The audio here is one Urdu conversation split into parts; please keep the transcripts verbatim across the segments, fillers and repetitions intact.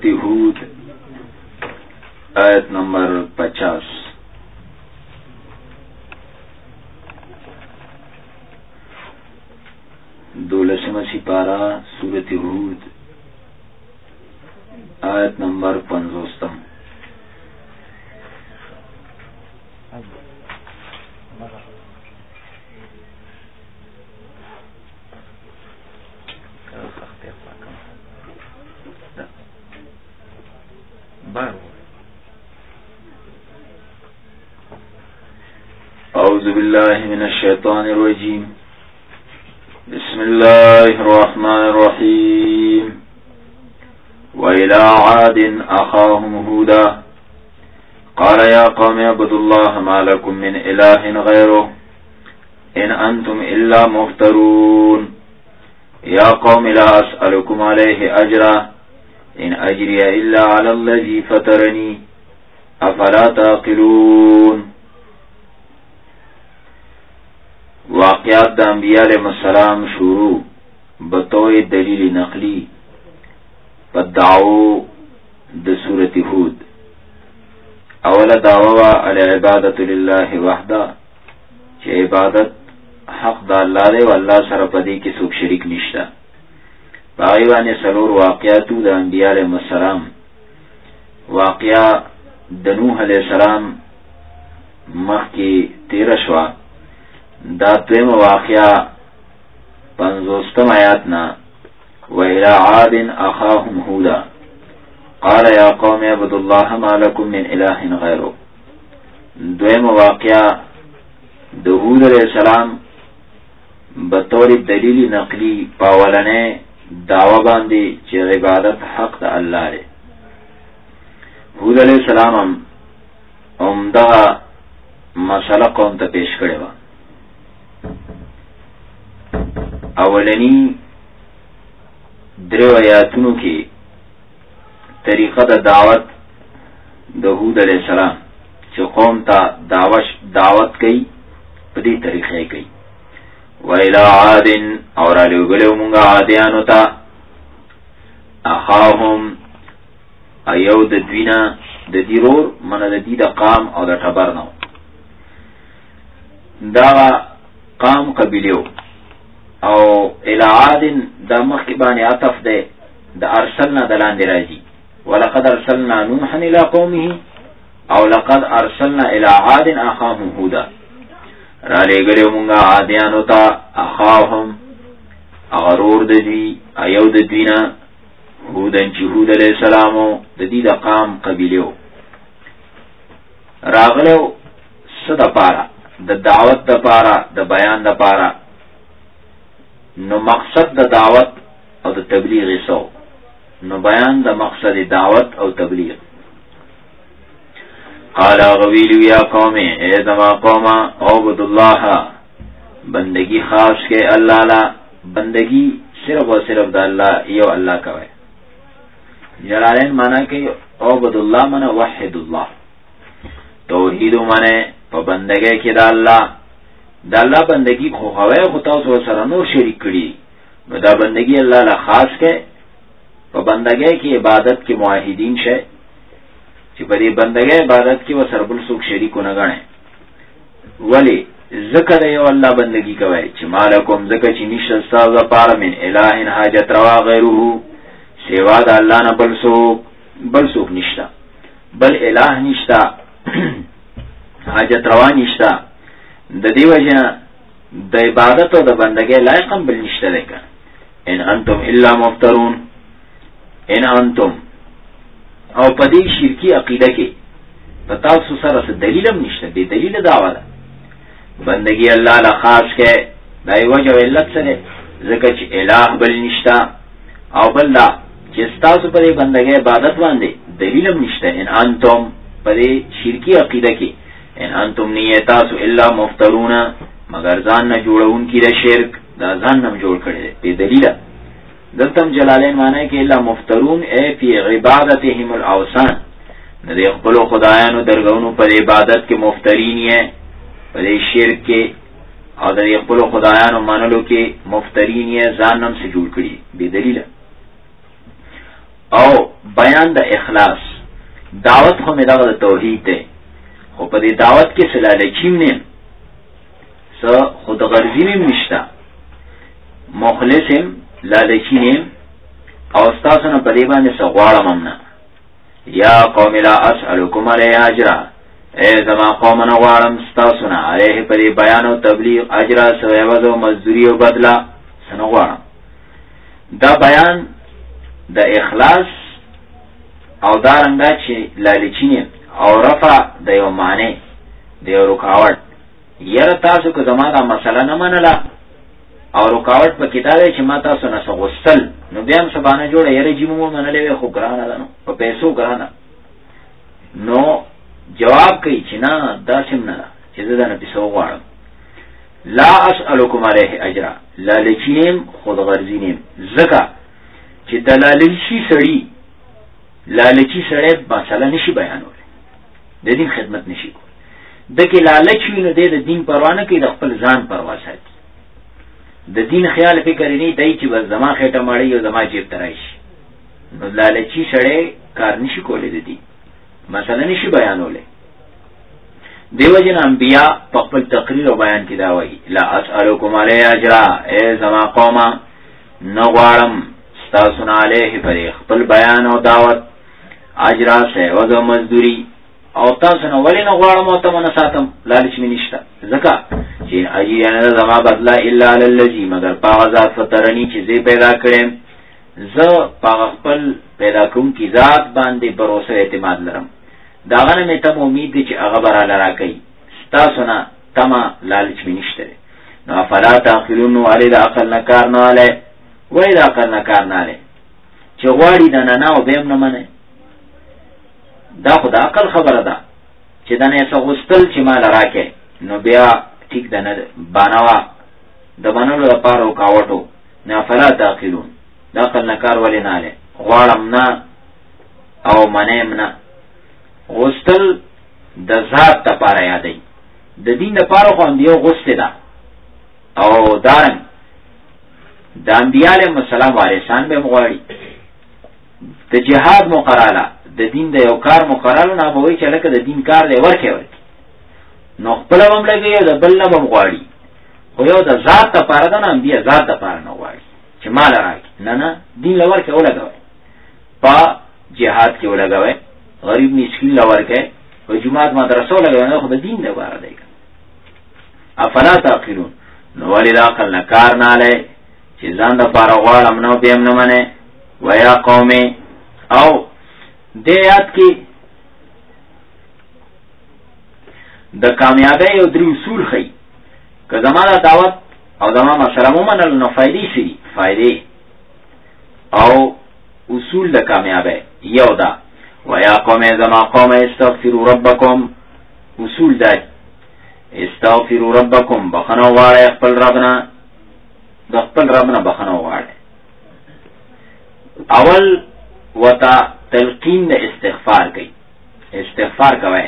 सूरत हूद आयत नंबर पचास। दौलसम सिपारा सूरत हूद आयत नंबर पंजोस्तम। औज़ु बिल्लाहि मिनश शैतानिर रजीम। बिस्मिल्लाहिर रहमानिर रहीम। व इला आदिन अखाहुम हूदा क़ाल या क़ौम अब्दुल्लाह मा लकुम मिन इलाहिन ग़ैरुहु इन अंतुम इल्ला मुफ्तरून। या क़ौम ला अस्अलुकुम अलैहि अजरा इन अजरिया इल्ला अलल्लज़ी फ़तरनी अफ़ला ताक़िलून। वाक़यात द अंबिया अलैहिस्सलाम शुरू बतौर दलील नकली पद्दाओ द सूरत हूद। अवला दावा अल इबादतु लिल्लाहि वहदा चे इबादत हक द अल्लाह दे व अल्लाह सर पदी के सुख शरीक निश्ता। पाईवाने सलोर वाक़यातु द अंबिया अलैहिस्सलाम वाक़या द नूह अलैहिस्सलाम मख की तेरशवा दात्वेम वाक़या पंजोस्तम आयातना व इला आदिन अखाहुम हूदा क़ाल या क़ौम अब्दुल्लाह मा लकुम मिन इलाहिन ग़ैरुहु। द्वेम वाक़या हूद अलैहिस्सलाम बतौर दलील नकली पावलने दावा बांधी चे इबादत हक द अल्लाह रे। हूद अलैहिस्सलाम उम्दा मसला कौम त पेश करे वा। अवलनी द्रेव आयातुनु की तरीक़ा द दावत द हूद अलैहिस्सलाम चे कौम ता दावश दावत कई पदी तरीक़े कई। व इला आदिन और अलुगले मुंगा आदियानो ता अखाहुम अयौ द द्विना द दिरोर मन द दी द काम और द ठबर नौ दा काम कबिलियो औ इला आदिन दा मखबाने अतफ दे द अरसलना दलान दे राजी वलक़द अरसलना नूहन इला कौमिही औ लक़द अरसलना इला आदिन अखाहुम हूदा। राले गले मुंगा आदियान होता अखाहुम अगरूर ददी अयौ ददीना हूदन चूहूद अलैहिस्सलामो ददी द काम कबिलियो रागलो सदा पारा द दावत द पारा द बयान द पारा नो मकसद द दावत और द तबलीग सो नो बयान द मकसद दावत और तबलीग। क़ाला ग़वीलु या कौमे ए ज़मा कौमा अब्दुल्लाह बंदगी खास के अल्लाह ला बंदगी सिर्फ और सिर्फ द अल्लाह यो अल्लाह का है। जलालैन माना के अब्दुल्लाह माना वहीदुल्लाह तौहीद माने बंदगे के द अल्लाह द अल्लाह बंदगी खो हवे खुदा सो सरनो शरीक करी नो दा बंदगी अल्लाह ला खास के बंदगे की इबादत के मुआहिदीन शे ची बदी बंदगे इबादत की व सरबुल सुख शरीक न गणे वली ज़कर यो अल्लाह बंदगी कवे ची मालकुम ज़कर ची निशस्ता व पार मिन इलाहिन हाजत रवा गैरुहु सेवा द अल्लाह न बल सुख बल सुख निश्ता बल इलाह निश्ता हाजत रवा निश्ता द दी वजना द इबादत और द बंदगे लायकम बल निश्ता देका। इन अंतुम इल्ला मुफ्तरून इन अंतुम और पदी शिरकी अकीदा के बताओ सुसर अस दलीलम निश्ता बे दलील दावाला बंदगी अल्लाह ला खास के दाई वजह इल्लत सरे ज़कर च इलाह बल निश्ता और बल्ला चिस्ता सु पदे बंदगे इबादत वांदे दलीलम निश्ता। इन अंतुम पदे शिरकी अकीदा के इन अंतुम नियता सु इल्ला मुफ्तरून मगर जान न जोड़ उनकी रे शिरक दा जान न जोड़ करे बे दलीला। दलतम जलालैन माना कि इल्ला मुफ्तरून ए फी इबादतिहिम अल अवसान न दे खपलो खुदायानो दरगौनु पर इबादत के मुफ्तरीन है पर शिरक के और दे खपलो खुदायानो मानलो के मुफ्तरीन है जान नम से जोड़ करी बे दलीला। औ بیان د اخلاص دعوت خو می دغه توحید ته خو په دې دعوت کې سلالچیم نه س خود غرضی نیم نشتا مخلصم لالچی نیم او تاسو نه په دې باندې څه غواړم نه یا قوم لا اسالکم علیه اجر اے زما قوم نه غواړم تاسو نه علیه په دې بیان او تبلیغ اجر سویوز او مزدوری او بدلا څنګه غواړم دا بیان د اخلاص او دا رنګه چې لالچی نیم او رفع د یو معنی د یو رکاوټ یره تاسو که زما دا مسله نه منله او رکاوټ په کتابه چې ما تاسو نه غوښتل نو بیا هم سبانه جوړه یره جی مو منلې خو ګرانه ده نو په پیسو ګرانه نو جواب کوي چې نه دا سم نه چې زه نه پیسو غواړم لا اسالکم علیه اجر لالچیم خود غرضینیم زکه چې دلالچی سړی لالچی سړی مسله نشي بیانولی د دین خدمت نشي کولی دکې لالچ وي نو د دین پروا نه کوي د خپل ځان پروا ساتي د دین خیال فکر نه دی چې بس زما خېټه مړی او زما جیب ته راشي نو لالچی سړی کار نشي کولی د دین مسله نشي بیانولی دیو جن انبیاء په خپل تقریر او بیان کې دا وایي لا اسالکم علیه اجر اے زما قومه نه غواړم ستاسو نه علیه پر خپل بیان او دعوت اجر سیوز او مزدوری او تاسو نه ولې نه غواړم او ته نه ساتم لالچ مې نشته ځکه چې اجر نه زما بدلا الا علی الذی مگر پاغه ذات فطرنی چې زی پیدا کړم زه پاغه خپل پیدا کوم کی ذات باندې باور اعتماد لرم داغه نه مې ته امید دي چې هغه براله راکړي تاسو نه تما لالچ مې نشته نو فلا تاخلون علی العقل نه کار نه اله وای دا کار نه کار نه اله چې غواړي د نه نه او بهم نه منه دا خو د عقل خبره ده چې دا نه څه غوښتل چې مال راکې نو بیا ټیک ده نه بانوا د بنلو لپاره وکاوټو نه فلا تاخلون دا عقل نه کار ولې نه اله غواړم نه او منیم نه غوستل د ذات لپاره یادای د دین لپاره خو اندیو غوسته ده او دارن د انبیاء علیهم السلام وارثان به مغواړي د جهاد مقراله د دین د یو کار مقراله نه به وي چې لکه د دین کار دی ورکه ورکه نو خپل هم لګي د بل نه مغواړي خو یو د ذات لپاره ده نه انبیاء ذات لپاره نه غواړي چې مال راکړي نه نه دین لورکه ولګوي په جهاد کې ولګوي غریب مسکین لورکه او جماعت مدرسو لګوي نو خو د دین لپاره دی افلا تعقلون نو ولې د عقل نه کار نه لای چې ځان د پاره غواړم نو بهم نه منه ویا قومي او دې یاد کې د کامیابی او درې اصول خي که زمانه دعوت او زمانه مسله ومنل نو فائدې شي فائدې او اصول د کامیابی یو دا ویا قوم زما قوم استغفروا ربکم اصول دا استغفروا ربکم بخنو واره خپل ربنا د خپل ربنا بخنو واره اول وتا تلقین د استغفار کوي استغفار کوي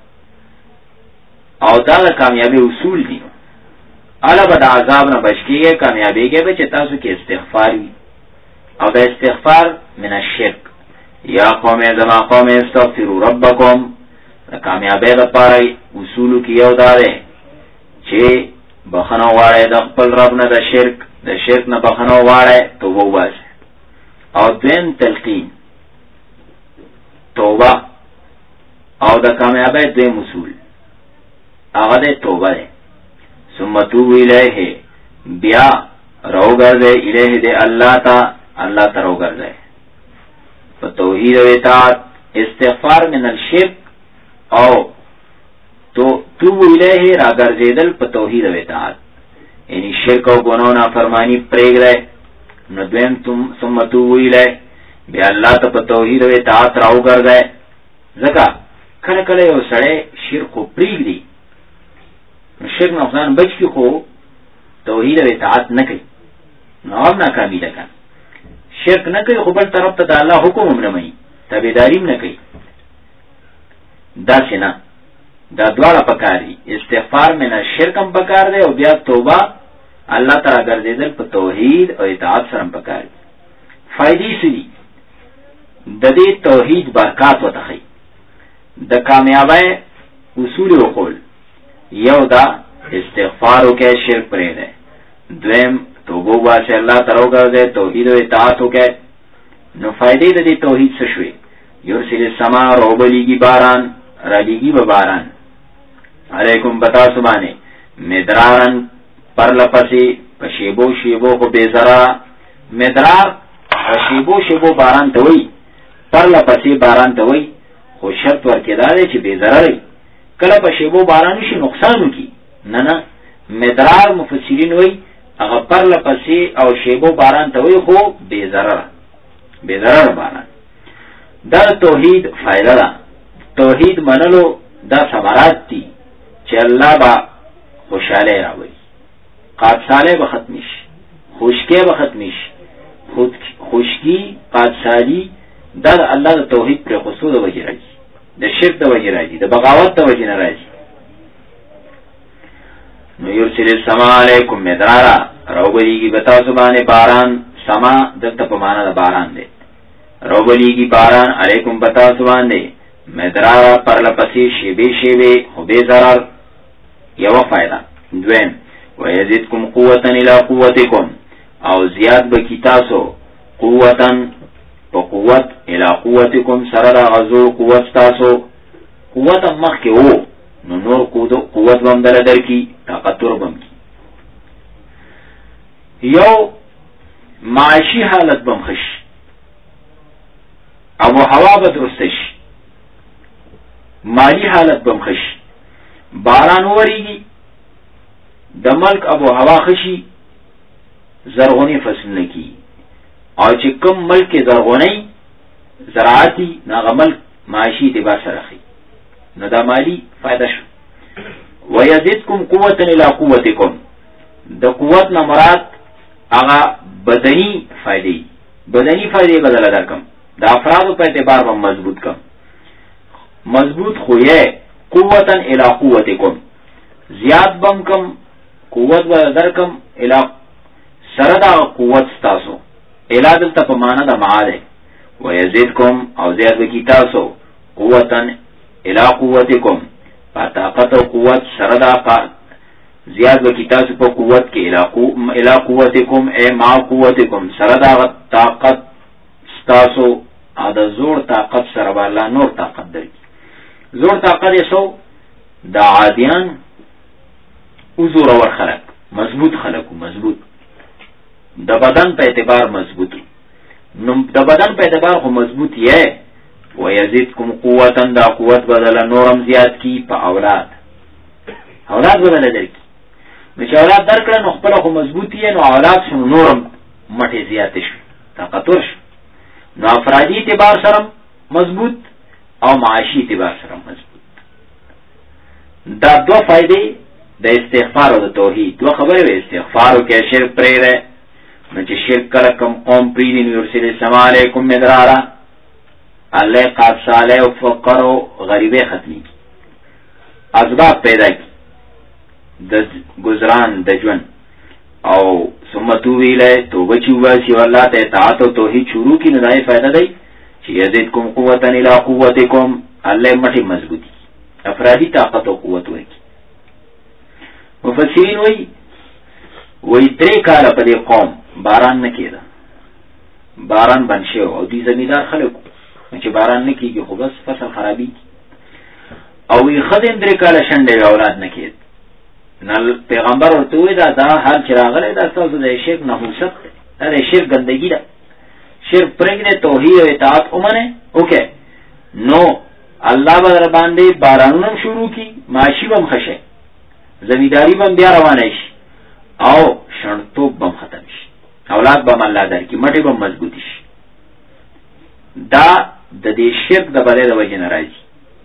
او دا د کامیابی اصول دي الا بد عذاب نه بچکیږي کامیابی کې به چې تاسو کې استغفار وي او د استغفار من الشرک یا قوم زما قوم استغفروا ربکم د کامیابی لپاره اصول کې یو داره چې بخنو واړی د خپل رب نه د شرک د شرک نه بخنو واړی توبه وباسه او دویم تلقین توبه او د کامیابی دویم اصول هغه د توبه ده ثم توبوا الیه بیا روګرځه الیه د الله تا الله ته روګرځه په توحید او اطاعت استغفار من الشرک او تو توبوا الیه راګرځیدل په توحید او اطاعت یعنی شرک او ګناه نافرمانی پرېږدئ نو دویم تم ثم توبوا الیه بیا الله ته په توحید او اطاعت راوګرځئ ځکه کله کله یو سړی شرک پرېږدي شرک نه ځان بچ کی خو توحید او اطاعت نه کوي نو هم ناکامي ده کنه شرک نه کوي خو بل طرف ته د الله حکم هم نه مني تابعداري هم نه کوي دا څنګه دا دواړه پکار دي استغفار من الشرک هم پکار دی او بیا توبه الله تعالی ګرځیدل په توحید او اطاعت سره پکار دي فائدې سړي د دې توحید برکات وتخی. د کامیابی اصول وقول یو دا استغفار وکړه، شرک پرې ده. دویم توبه واسه الله تعالی ګرځي، توحید او اطاعت وکړه. نو فائدې د دې توحید څه شوي؟ یورسل السما روبلیږي باران، رالیږي به باران علیکم بتا سبانه مدرارن پر لپسی پشیبو شیبو خو بیزرا. مدرار پشیبو شیبو باران ته وای، پر لپسی باران ته وای، خو شرط ورکړه دی چې بیزرا لري. کله پشیبو باران شي نقصان کی نه نه. مدرار مفسرین وای هغه پر لپسی او شیبو باران ته وای خو بیزرا بیزرا باران. دا توحید فائدہ ده. توحید منلو دا ثمرات دي چې الله با خوشاله راوي، قادساله به ختم شي، خوشکی به ختم شي. خود خوشکی قادسالی دا الله د توحید پر خصوص د وجه راځي، د شرک د وجه راځي، د بغاوت د وجه نه راځي. نو یرسل السما علیکم مدرارا روبلیږي بتا سبحانه باران. سما دلته په معنا د باران دی. روبلیږي باران علیکم بتا سبحانه مدرارا پر لپسی شیبه شیبه خو بے ضرر. یو فائدہ. دویم ویزیدکم قوتن الى قوتکم او زیاد بکی تاسو قوتن پا قوت الى قوتکم سرد غزور قوت تاسو. قوت مخ کے او نو نور قوت بم دل در کی طاقتور بم کی. یو معاشی حالت بم خش، ابو هوا بدرستش، مالی حالت بم خش، باران وریږي، د ملک ابو هوا خشي، زرغونی فصل نکی. او چې کوم ملک زرغونی زراعتی ناغه ملک معاشی اعتبار سره خي، نو دا مالی فائدہ شو. ويزيدكم قوة الى قوتكم، د قوت نه مراد هغه بدنی فائدې. بدنی فائدې بدل درکم، د افراد په اعتبار باندې مضبوط کم. مضبوط خویه قوتن الى قوتکم، زیاد بم کم قوت و درکم الى سردا قوت ستاسو. الى دلتا پا مانا دا معاده. ویزیدکم او زیاد بکی تاسو قوتن الى قوتکم، پا طاقت و قوت سردا زیاد بکی تاسو پا قوت کے الى قوتکم اے ما قوتکم سردا طاقت ستاسو. دا زور طاقت سربالا نور طاقت در کی. زور طاقت سو دا عادیان او زور اور خلق مضبوط خلقو مضبوط د بدن په اعتبار مضبوط. نو د بدن په اعتبار خو مضبوط یې. ويزيدكم قوتن دا قوت بدل نورم زیات کی په اولاد. اولاد بدل درکی. نو چې اولاد درکړه نو خپل خو مضبوط یې، نو اولاد شنو نورم مټه زیات شي، طاقتور شي. نو افرادی اعتبار سره مضبوط او معاشی اعتبار سره مضبوط. دا دو فائدې د استغفار او د توحید. دو خبره وي، استغفار او کې شرک پرې ده. نو چې شرک کله کوم قوم پرې دي، یرسل السما علیکم مدرارا، الله قاد صالح او فقر او غریبه ختمي، اسباب پیدا کی د گزاران د ژوند. او ثم توبه الیه، توبه چې واسي الله ته اطاعت او توحید شروع کی، نه دای فائدہ دی چې یزیدکم قوتن الی قوتکم، الله مټي مضبوطی، افرادی طاقت او قوت ورکی. مفسرین وی وی درې کاله په دې قوم باران نه کېده، باران بند شو او دې زمیدار خلکو چې باران نه کېږي خو بس فصل خرابي. او وی خدیم درې کاله شنډې اولاد نه کېد. نل پیغمبر ورته وی دا دا حال چې راغلی دا تاسو د شرک نحوست دا د شرک ګندګي ده. شرک پرېږدئ، توحید او اطاعت ومنئ. اوکې نو الله به در باندې بارانونه شروع کی، معاشي به هم ښه شي، زمینداری به بیا روانه شي، او شړتوب به ختم شي، اولاد به الله درکړي، مټې به مضبوطی شي. دا د دې شرک د بلې د وجې نه راځي.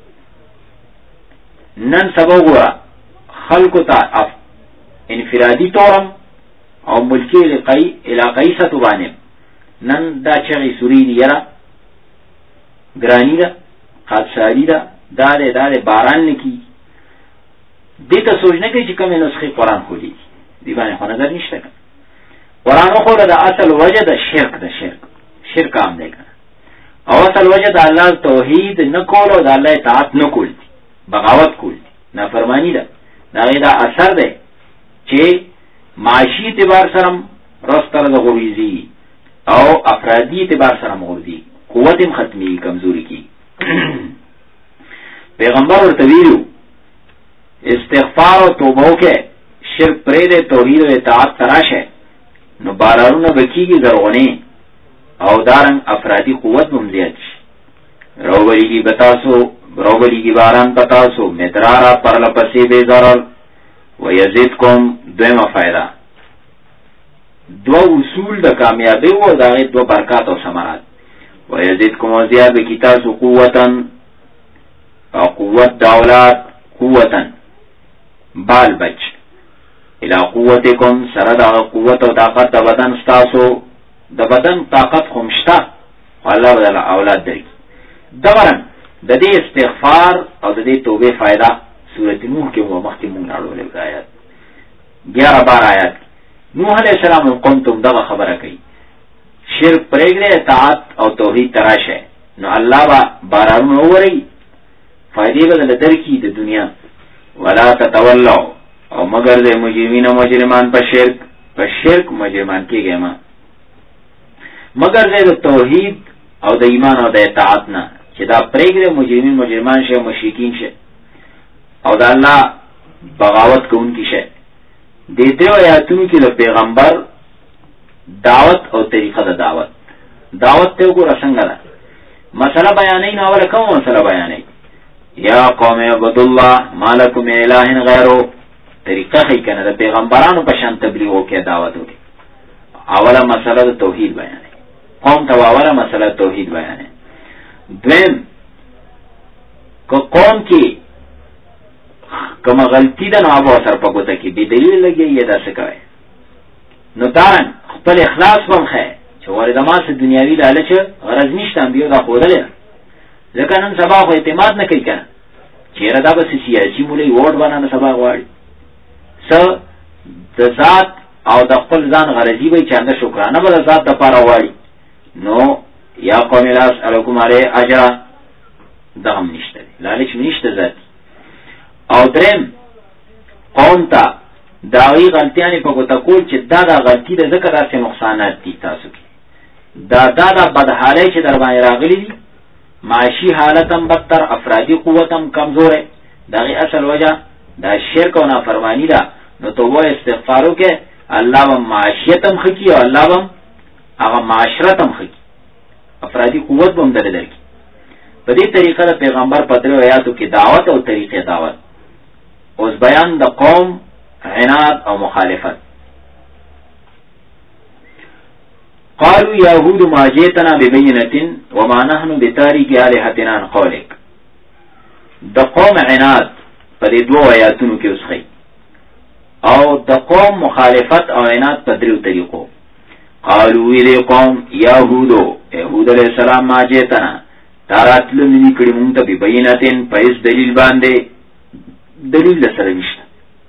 نن سبا وګوره خلکو ته انفرادي طورم او ملکی علاقائی سطو باندې نن دا چغې سوري دي، یاره ګرانی ده، خادساری ده، دا ده دا ده باران نه کېږي. دې ته سوچ نه کوي چې کومې نسخې قرآن خولي دې باندې خو نظر نشته. قرآن وخوله د اصل وجه د شرک د شرک شرک عام دی که او اصل وجه د الله توحید نه کول او د الله اطاعت نه کول بغاوت کول نافرمانی ده دا غیدا اثر ده چې معاشي اعتبار سره رستر د غوریزي او افرادی اعتبار سره مغردي قوت هم ختمي کمزوري کی پیغمبر ورته ویلو استغفار او توبه وکړه شرک پرې د توحید او اطاعت تراشه نو بارانونه بکیږي زرغونی او دارن افرادی قوت هم زیات شي روبلیږي بتاسو روبلیږي باران پتاسو مدرارا پرلپسې بے ضرر ويزيدكم دویمه فائدہ دو اصول د کامیابی او دغه دو برکات او ثمرات ويزيدكم زیاد بکتاسو قوتن او قوت دولت قوتن بال بچ الى قوتکم سره دا قوت او طاقت د بدن ستاسو د بدن طاقت خمشتا الله بدل اولاد درک دورن د دې استغفار او د دې توبه فائدہ سورۃ نوح کې مو مخکې مونږ راوړل آیات ग्यारह بار آیات نوح علیہ السلام قوم دغه خبره کوي شرک پرېګره اطاعت او توحید تراشه نو الله با بارانو وری فائدې بدل درکې د دنیا ولا تتولوا او مگر د مجرمین او مجرمان په شرک په شرک مجرمان کېږي ما مگر د توحید او د ایمان او د اطاعت نه چې دا پرېګره مجرمین مجرمان شه مشرکین شه او د الله بغاوت کوونکی شه د دې آیاتونو کې د پیغمبر دعوت او طریقه د دعوت دعوت ته وګوره څنګه ده مسله بیانې نه اوله کوم مسله بیانې یا قوم عبد الله مالکم الہ غیره طریقه هي کنه د پیغمبرانو په شان تبلیغ او کې دعوت وکړي اوله مسله د توحید بیانې قوم ته اوله مسله توحید بیانې دویم کو قوم کې کوم غلطی ده نو ابو اثر په ګوته کې به دلیل لګي یا داسې کوي نو دارن خپل اخلاص هم خې چې ورته ما سه دنیاوی لالچ غرض نشته بیا دا خوړل ځکه نن سبا خو اعتماد نه کوي کنه چیرې دا به سیاسي مولي ووټ باندې سبا غواړي س د ذات او د خپل ځان غرضی به چانه شکرانه به ذات د پاره غواړي نو یا قوم لاس علیکم علی اجر دغم نشته لالچ نشته ذات او درم قوم ته داوی غلطیانی په ګوته کول چې دا دا غلطی د ذکر داسې نقصانات دي تاسو کې دا دا دا بدحالی چې در باندې راغلي دي معاشي حالتم بدتر افرادی قوتم کمزوره دغه اصل وجه دا شرک او نافرمانی ده نو توبه استغفارو کې الله و معاشیتم خکی او الله و هغه معاشرتم خکی افرادی قوت بم دل درکی په دې طریقه د پیغمبر په درو آیاتو کې دعوت او طریقې دعوت اوس بیان د قوم عناد او مخالفت قالوا يهود ما جئتنا ببينة وما نحن بتارك آلهتنا عن قولك د قوم عناد په دې دوه آیاتونو کې اوسخی او د قوم مخالفت او عناد په درو طریقو قالوا الى قوم يهودو يهود علیہ السلام ما جئتنا تاراتل منی کړي مونږ ته ببیناتن پیس دلیل باندې دلیل سره نشته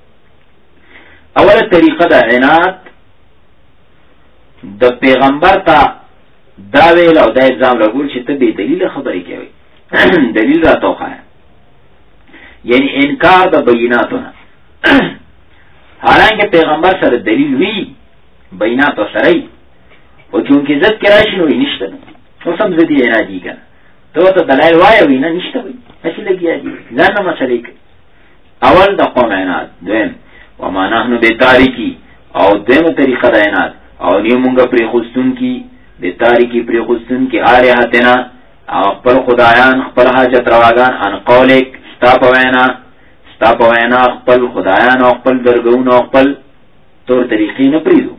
اوله طریقه د عناد د پیغمبر ته دا ویل او دا الزام لګول چې ته به دلیل خبرې کوي دلیل راتوخه یعنی انکار د بیناتونه حالانکه پیغمبر سره دلیل وی بینات سره او چونکه عزت کرا شي نو نشته نو سم زدي عنادي کنه ته ته دلایل وایو نه نشته وي اصل لګیا دي ځان مسلې اول د قوم عناد دویم وما نحن بتاریکی او دویم طریقه د عناد او نیمونگا پری خستون کی بتاریکی پری خستون کی آلیہتنا او خپل خدایان خپل حاجت رواگان ان قولک ستا پوینا ستا پوینا خپل خدایان او خپل درگون او خپل طور طریقی نپریدو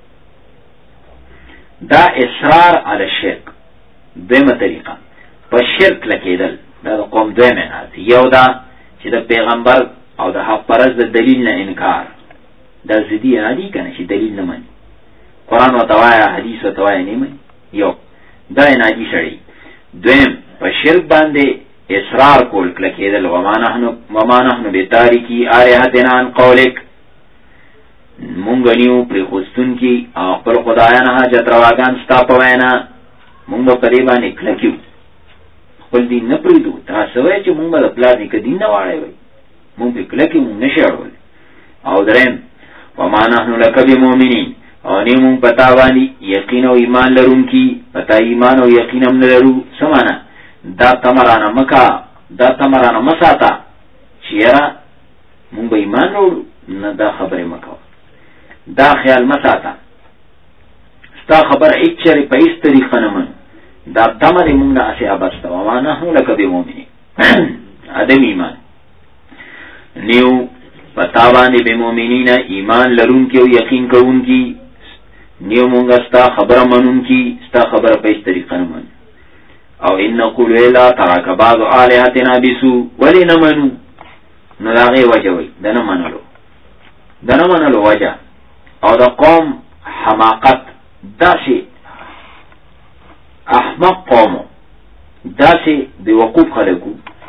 دا اصرار علی شرک دویم طریقه پا شرک لکیدل دا, دا قوم دویم عناد یو دا چې د پیغمبر او د حق پرست د دلیل نه انکار دا زدی عنادی کنه چې دلیل نه مني قرآن و توایا حدیث و توایا نیمن یو دا عنادی سڑی دویم پا شرک بانده اصرار کول کلکیدل وما نحنو بی تاریکی آریحتنا عن قولک مونگنیو پری خستون کی اقبل خدایان حاجت رواگان ستا پوینا مونگا پریبانی کلکیو خپل دین نه پریدو. تاسو وایئ چې مونږ د پلار نیکه دین نه واړی وای، مونږ په کلکې مونږ نشي اړولی. او دریم وما نحن لک بمؤمنین، او نه مونږ پتا باندې یقین او ایمان لرونکي، پتا ایمان او یقین هم نه لرو. سمانا دا تمرانه مکا، دا تمرانه مساتا چیرې مونږ به ایمان وروړو، نه دا خبره مکو، دا خیال مساتا. ستا خبر اچره په هیڅ طریقه نه من، دا تمره مونږ نه اسی ابسته. وما نحن لک بمؤمنین ادم ایمان نیو پتا باندې بمؤمنین ایمان لرونکي او یقین کوونکي، نیو مونږه ستا خبره منونکي، ستا خبره په هیڅ طریقه نه من. او ان نقول الا تراك بعض الهاتنا بسوء، ولی نه منو؟ نو دا غي وجه وي دا نه منلو، دا نه منلو وجه. او دا قوم حماقت، داسې احمق قومو، داسې بوقوف خلقو.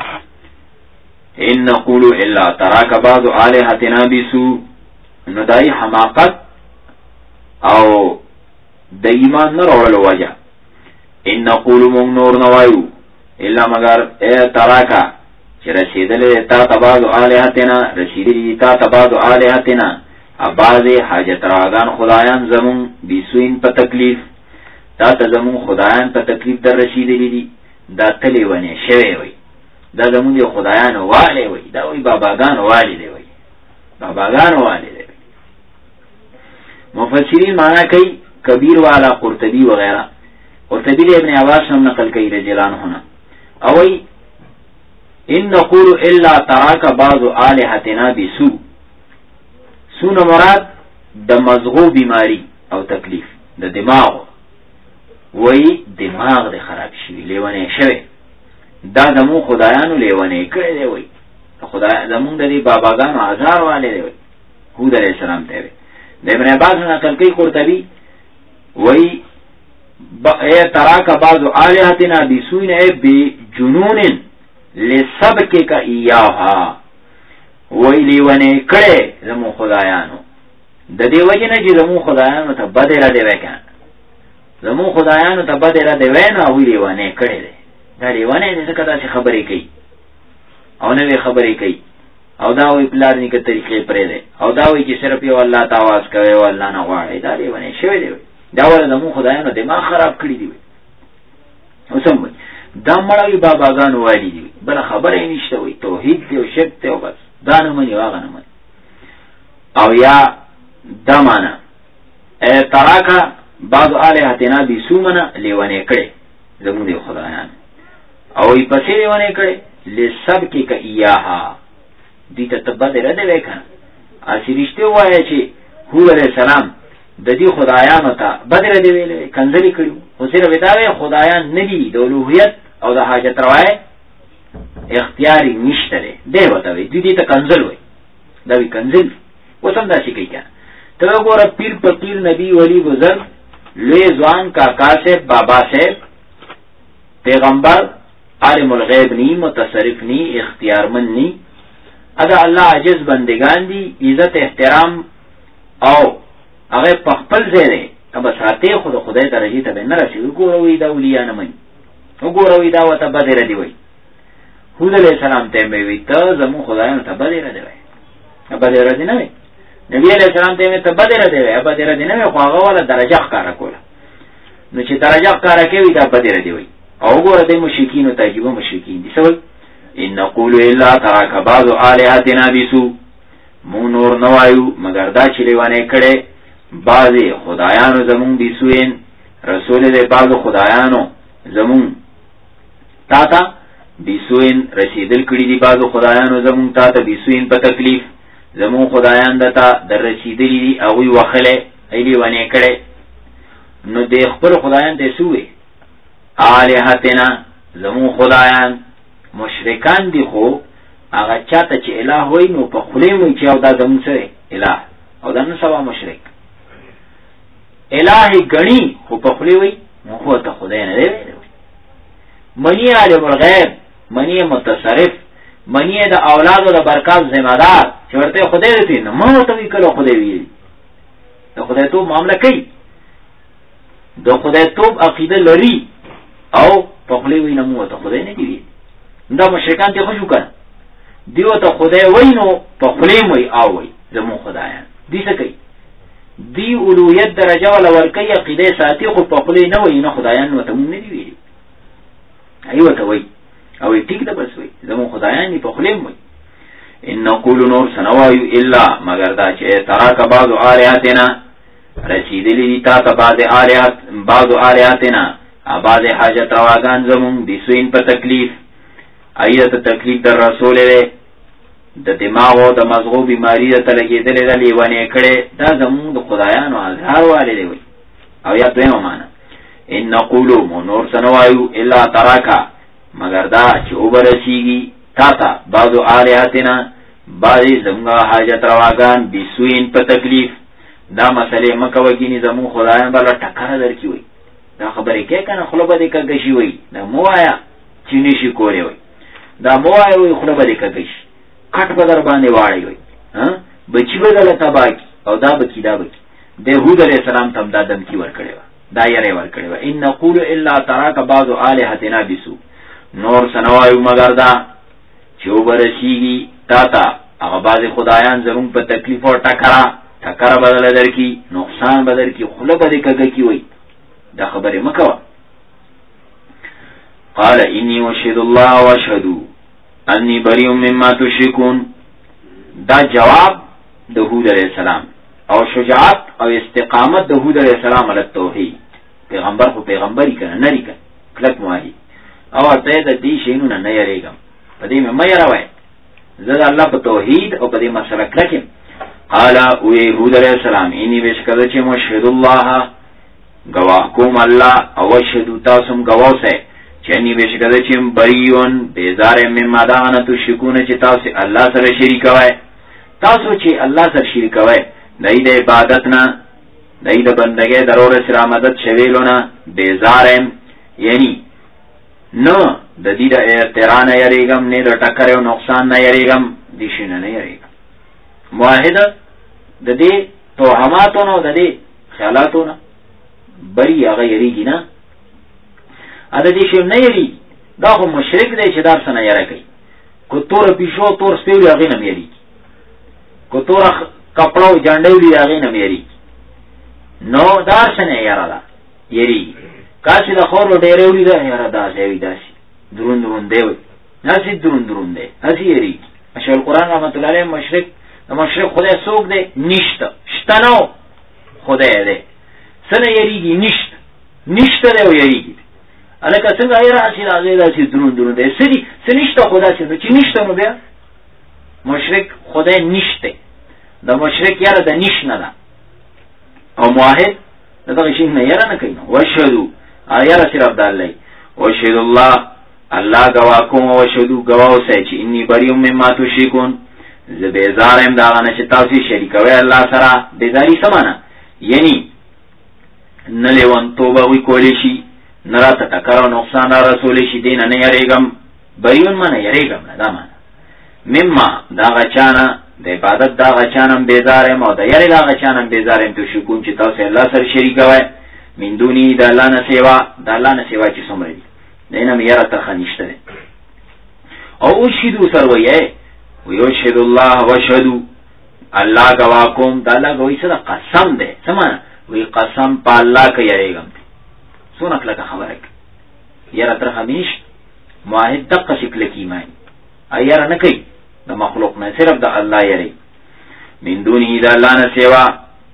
ان نقول الا تراك بعض الهاتنا بسوء، نو دای حماقت او د ایمان نه راوړلو وجه. ان نقول مونږ نور نوایو الا مگر اے تراکا چې رسیدلې تا تبعض الهاتنا، رسیدلې تا تبعض الهاتنا اباظه حاجت راغان خدایان زمون بیسوین په تکلیف، تا ته زمون خدایان په تکلیف در رسیدلې دي، دا تلی ونه شوی وي، دا زمون دی خدایان والي وي، دا وي باباګان والي دی وي، باباګان والي دی. مفسرین معنا کوي کبیر والا قرطبی وغیرہ. قرطبی ابن عباس هم نقل کوي رضی الله عنه، او ای ان نقول الا تراك بعض الهاتنا بسوء، سونه مراد د مزغو بیماری او تکلیف د دماغ، وای دماغ د خراب شي، لیونه شوی، دا زمو خدایانو لیونه کړی دی، وای خدای زمون د دې باباګانو هزار والے دی، وای هود علیہ السلام ته وی. د ابن عباس نقل کوي قرطبی وای اے تراک بعض الہاتنا بسوء اے بجنون لسبکک ایاها، وای لیونه کړی زمو خدایانو د دې وجه نه چې زمو خدایانو ته بد را دی وکړه، زمو خدایانو ته بد را دی وینه او لیونه کړی دی. دا لیونه دې څه کدا چې خبرې کوي او نه خبرې کوي، او دا وی پلار نیکه طریقې پرې دی، او دا وی چې صرف یو الله تعالی کوي او الله نه غواړي، دا لیونه شوی دی. دا ول زمو خدایانو دماغ خراب کړی دی. اوسم دا مړوي باباګانو والی دی، بل خبره یې نشته، وي توحید دی او شرک دی او بس، دا نه مني واغ نه مني. او یا دا معنا اے تراکا بعض الهاتنا بسومنا لیونه کړي زمو دی خدایان، او یې پسې لیونه کړي لسبکک ایاها، دې ته تبد رده وکړه. اسی رښتیا وایي چې هود علیہ السلام د دې خدایانو ته بدر دی ویلې کنځلې کړو، خو صرف دا وی خدایان نه دي، د اولوهیت او د حاجت روای اختیاري نشته دی وته وی دې ته کنځل وي، دا وی کنځل وسم دا شي کوي. ته وګوره پیر فقیر نبی ولی بزرگ لوی ځوان کاکا سے بابا سے پیغمبر عالم الغیب نی، متصرف نی، اختیارمن نی، ادا الله عجز بندگان دي، عزت احترام او هغه په خپل ځای دی، ابا ساته خود خدای درجه ته نه رسي. وګوروي دا اولیاء نه مې، وګوروي دا وته بدر دی وای. هود علیہ السلام ته مې وی ته زمو خدایانو ته بدر دی وای، بدر دی نه وای. نبی علیہ السلام ته مې ته بدر دی وای، بدر دی نه وای، خو هغه ولا درجه ښکارا کوله. نو چې درجه ښکارا کوي دا بدر دی وای. او وګوره د مشرکین او تاجیب مشرکین دي سوال ان نقول الا تراك بعض الهاتنا بسوء، مو نور نوایو مگر دا چې لیوانه کړي بعضی خدایانو زمون بیسوین، رسول دے بعض خدایانو زمون تاتا بیسوین رسیدل کړي دي، بعض خدایانو زمون تاتا بیسوین په تکلیف، زمون خدایان دتا در رسیدلی دي او وی وخله ایلی ونه کړي. نو د خپل خدایان ته سوې الہاتنا زمون خدایان مشرکان دي، خو هغه چاته چې الہ وای نو په خله مو چې او دا زمون سره الہ او دا نو سوا مشرک الہی گنی خو په خله وای نو خو ته خدای نه دی. منی عالم الغیب، منی متصرف، منی د اولاد او د برکات ذمہ دار چې ورته خدای دی نه مو ته وی کړو خدای وی د خدای ته معاملہ کوي، د خدای ته عقیده لري او په خلی وی نه مو ته خدای نه دی دا مشرکان ته خوشو کړ دیو ته خدای وای نو په خلی وی او وی زمو خدایان دي څه کوي دی اولویت درجه ولا ورکی عقیده ساتي خو په خلی نه وی نه خدایان نو ته مونږ نه دی ویلي ایوه ته وی او ټیک ده بس وی زمو خدایان په خلی وی ان نقول نور سنوایو الا مگر دا چې تراک بعض آلیاتنا رسیدلی دی تا تا بعض آلیات بعض آلیاتنا بعض حاجت رواگان زمون بسوین پا تکلیف ایت تکلیف در رسول لے د دماغ او د مزغو بیماری د تلګېدلې د لیوانې کړي دا زمون د خدایانو اظهار والے دی وي او یا دویمه معنا ان نقولو مو نور سنوایو الا تراکا مگر دا چې وبرسیږي تا تا بعضو آلیاتنا بعضی زمونږ حاجت رواگان بسوین په تکلیف دا مسئله مکه وګینی زمون خدایان بل ټکر درکې وي دا خبرې کې کنه خلو به دې کګشي وي دا موایا چې نشي کولې وي دا موایا وي خلو به دې کګشي کټ په در باندې واړی وي ها بچی بدل تباکی او دا بکی دا بکی د هود علیہ السلام تم دا دمکی ور کړی و دا یې ور کړی و ان نقول الا تراک بعض الہتنا بسو نور سنوایو مگر دا چې وبرسیږي تا تا هغه بعض خدایان زمون په تکلیف او ټکرا ټکر بدل درکی نقصان بدل کی خله به کګه کی وای دا خبره مکوا قال انی وشهد الله واشهد انی بریء مما تشركون دا جواب د هود علیہ السلام او شجاعت او استقامت د هود علیہ السلام علی التوحید پیغمبر خو پیغمبري کنه نری کنه کلک موحد او ته د دې شینو نه یریګم په دې مې مې راوای زه الله په توحید او په دې مسله کلکم قال او هود علیہ السلام انی بشکره چې مشهد الله گواه کوم الله او شهدو تاسو گواه سه چې انی بشکره چې بریون بیزار مې مادانه تو شکونه چې تاسو الله سره شریک وای تاسو چې الله سره شریک وای دای د عبادت نه دای د بندګۍ ضرور سره مدد شویلونه بیزارم یعنی نو د دې د اعتراض نه یریګم نه د ټکر او نقصان نه یریګم دي شنه نه یریګم موحد د دې توهماتونو د دې خیالاتونو بری هغه یریږي نه ا د دې شی نه یری دا خو مشرک دی چې دار سره یری کوي کو تور پیشو تور سپیو هغه نه یری کو تور کپړو جانډېولی هغه نه یری نو دار سره یرا دا یری کاشي د خور ډېرېولی دا یرا دا شی داسي درون درون دی ناسي درون درون دی اسی یری اشل قران رحمت الله علیه مشرک د مشرک خدای څوک دی نشته شتنو خدای دی سنه یریږي نشت نشته دی او یریږي الکه څنګه یې راشي راځي داسې درون درون دی سړي سنشته خدای چې نشته نو بیا مشرک خدای نشته د مشرک یاره د نش نه ده او موحد دغه شی نه یاره نه کوي وشهدو ایاره صرف د الله وشهد الله الله گواه کوم وشهدو گواه سه چې انی بریء مما تشركون ز بیزارم دا نه چې تاسو شریک وای الله سره بیزاری سمانه یعنی نلیوان توبه وی کولی شي نراته ټکر او نقصان را رسول شي دین نه یریګم بریون منه یریګم نه دا معنی مما دا غچانا د عبادت دا غچانم بیزارم او د یری دا غچانم بیزارم تو شکون چې تاسو الله سره شریک وای من دونی د الله نه سیوا د الله نه سیوا چې څومره دي دینه مې یاره تر خنشته او شهدو سرویه ویشهد الله وشهدو الله گواه کوم دا الله گوی سره قسم ده سمانه وی قسم پا اللہ کا یریگم سونک لکا خبرک یرا تر خمیش معاہد دقا شکل کی مائن ایرا نکی دا مخلوق نا صرف دا اللہ یری من دونی دا اللہ نا سیوا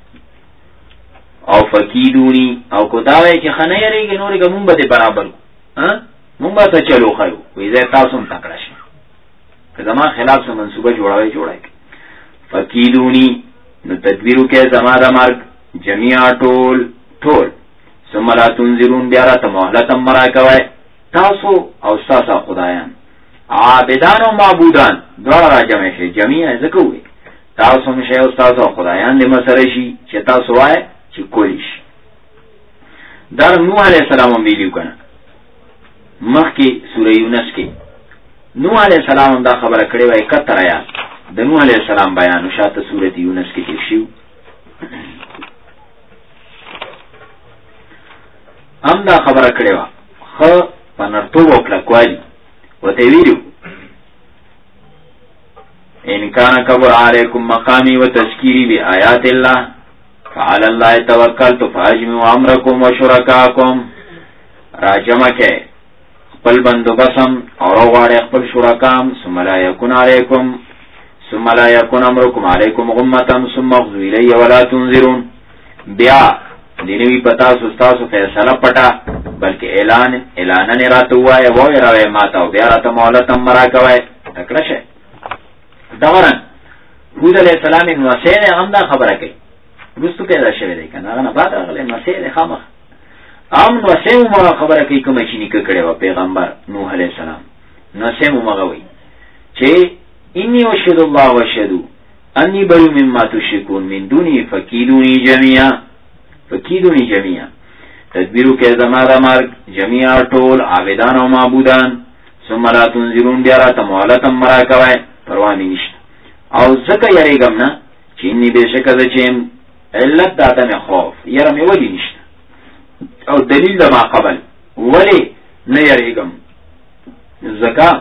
او فکیدونی او کو داوے چی خنا یریگی نوری کا منبا دے برابر منبا تا چلو خیو وی زی تاسم تکرشن که زمان خلاف سے منصوبہ جوڑاوے جوڑائی فکیدونی نو تدبیرو کے زمان دا مرگ جميعا ټول ټول ثم لا تنذرون بیا را ته مهلت مرا کوي تاسو او تاسو خدایان عابدان او معبودان دواړه را جمع شي جميعا ذکوي تاسو مشه او تاسو خدایان دې مسره شي چې تاسو وای چې کولیش در نوح علیہ السلام ویلو کنه مخکې سوره یونس کې نوح علیہ السلام دا خبره کړې وای کتر آیات د نوح علیہ السلام بیان شاته سوره یونس کې تیر شو هم دا خبره کړې و خو پنرتوب او کلکوالی وته ویلو ان کان کبر علیکم مقامی و تذکیری بی آیات الله فعلى الله توکلت فاجمعوا امرکم وشرکاکم راجمه کې خپل بندوبسم او غواړي خپل شرکام ثم لا یکن علیکم ثم لا یکن امرکم علیکم غمه ثم اخذوا الی ولا تنذرون بیا دینوی پتا سستاسو فیصله پټا بلکې اعلان اعلان نه راته وای وای راوي ماته بیا راته مولت مرا کوي تکړه شه دغرن هود علیہ السلام نو سره هم دا خبره کوي رستو پیدا شوی دی کنه هغه نه بعد هغه نو سره خامخ ام نو سره مو خبره کوي کوم چې نیک کړي و پیغمبر نوح علیہ السلام نو سره مو مغوي چې انی وشهد الله وشهد انی بری مما تشركون من دونی فکیدونی جميعا فکیدونی جميعا تدبیرو که زمارا مرگ جميعا ټول عابدان او معبودان ثم لا تنذرون بیا را تموالتم مرا کوي پروانی نشته او زکه یریګم نه چې انی بشکه د چیم علت داته مې خوف یره مې ولی نشته او دلیل د ما قبل ولی نه یریګم زکه